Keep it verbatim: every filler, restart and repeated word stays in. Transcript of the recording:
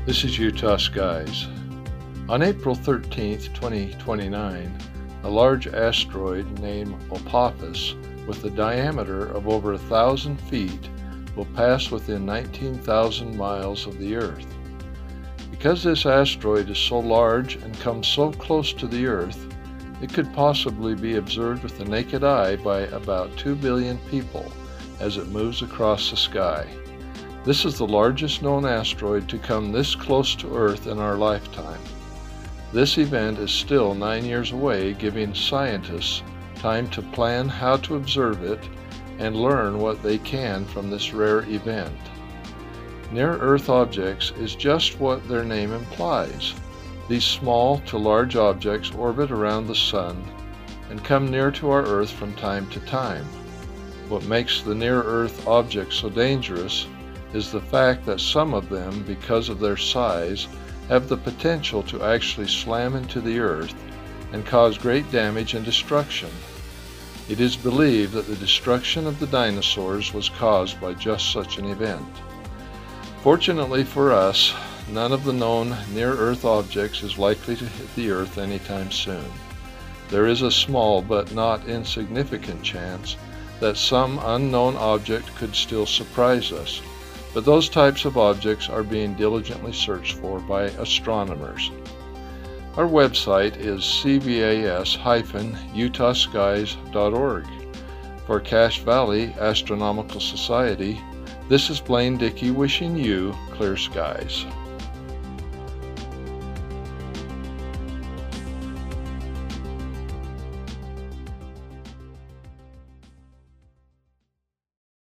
This is Utah Skies. On April thirteenth, twenty twenty-nine, a large asteroid named Apophis with a diameter of over a thousand feet will pass within nineteen thousand miles of the Earth. Because this asteroid is so large and comes so close to the Earth, it could possibly be observed with the naked eye by about two billion people as it moves across the sky. This is the largest known asteroid to come this close to Earth in our lifetime. This event is still nine years away, giving scientists time to plan how to observe it and learn what they can from this rare event. Near-Earth objects is just what their name implies. These small to large objects orbit around the Sun and come near to our Earth from time to time. What makes the near-Earth objects so dangerous is the fact that some of them, because of their size, have the potential to actually slam into the Earth and cause great damage and destruction. It is believed that the destruction of the dinosaurs was caused by just such an event. Fortunately for us, none of the known near-Earth objects is likely to hit the Earth anytime soon. There is a small but not insignificant chance that some unknown object could still surprise us, but those types of objects are being diligently searched for by astronomers. Our website is c v a s dash utah skies dot org. For Cache Valley Astronomical Society, this is Blaine Dickey wishing you clear skies.